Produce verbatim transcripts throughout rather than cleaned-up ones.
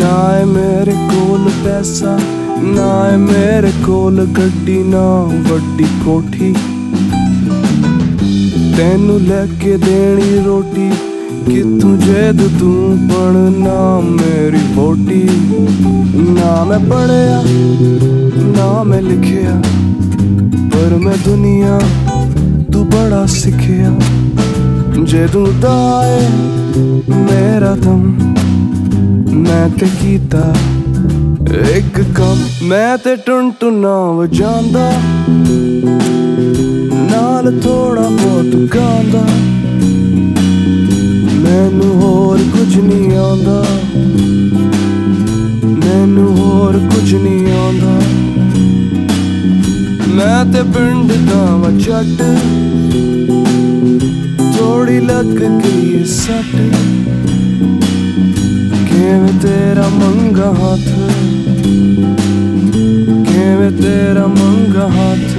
ना है मेरे कोल पैसा, ना है मेरे कोल गड्डी, ना वड्डी कोठी तेनू लेके देनी रोटी। कि तुझे तो तू पढ़ना मेरी बोटी। ना मैं पढ़िया ना मैं लिखिया, पर मैं दुनिया तू बड़ा सिखिया। जे तू दाए मेरा दम, मैं ते कीता एक कम। मैं ते टुन टुना वजांदा, नाल थोड़ा बहुत गांदा। मैनू होर कुछ नहीं आंदा, मैनू होर कुछ नहीं आंदा। मैं ते पिंड दा वा जट, थोड़ी लग गई सट। किवें तेरा मंगा हाथ, किवें तेरा मंगा हाथ,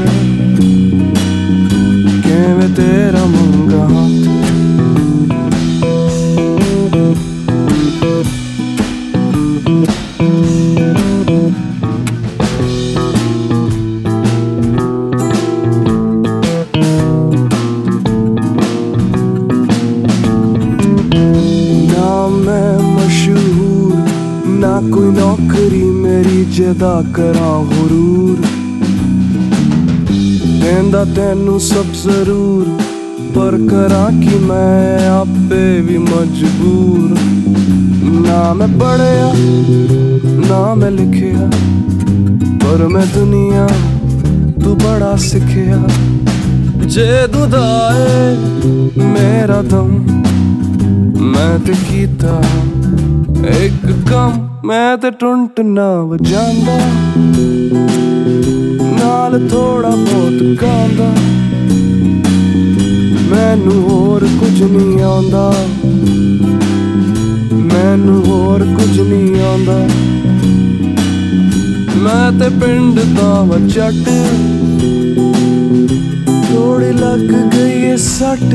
किवें तेरा मंगा हाथ। ना कोई नौकरी मेरी जदा करा गुरूर, देंदा तेनू सब जरूर, पर करा कि मैं आपे भी मजबूर। ना मैं पढ़िया ना मैं लिखिया, पर मैं दुनिया तू बड़ा सिखिया। जे दुधाए मेरा दम, मैं ते कीता एक कम। मैं ते टुनटुना वजांदा, नाल थोड़ा बहुत गांदा। मैनू होर कुछ नहीं आंदा, मैनू होर कुछ नहीं आंदा। मैं ते पिंड दा वा जट, थोड़ी लग गई है सट।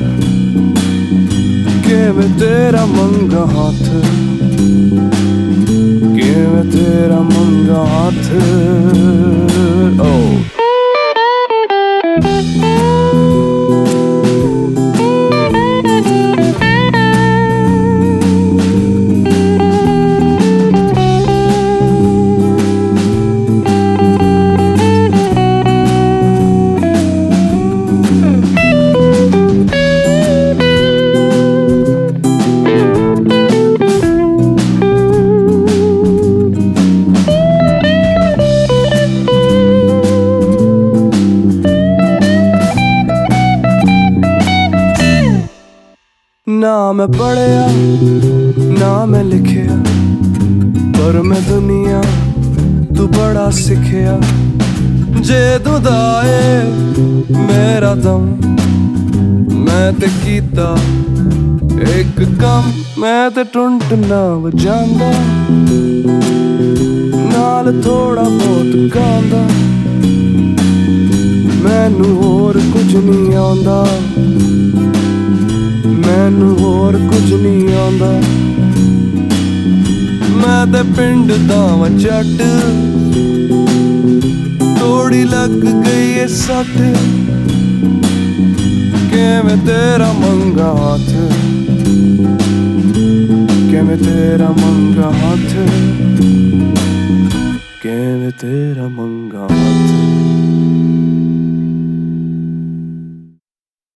किवें तेरा मंगा हाथ, किवें तेरा मंगा हाथ। ओ ना मैं पढ़िया ना मैं लिखिया, पर मैं दुनिया तू बड़ा सिखिया। जे दुधाए मेरा दम, मैं ते कीता एक कम। मैं ते टुनटुना वजांदा, नाल थोड़ा बहुत गांदा। मैनू होर कुछ नहीं आंदा, मैनू होर कुछ नहीं आंदा। मैं ते पिंड दा वा जट, थोड़ी लग गई है सट। किवें तेरा मंगा हाथ, किवें तेरा मंगा हाथ, किवें तेरा मंगा हाथ।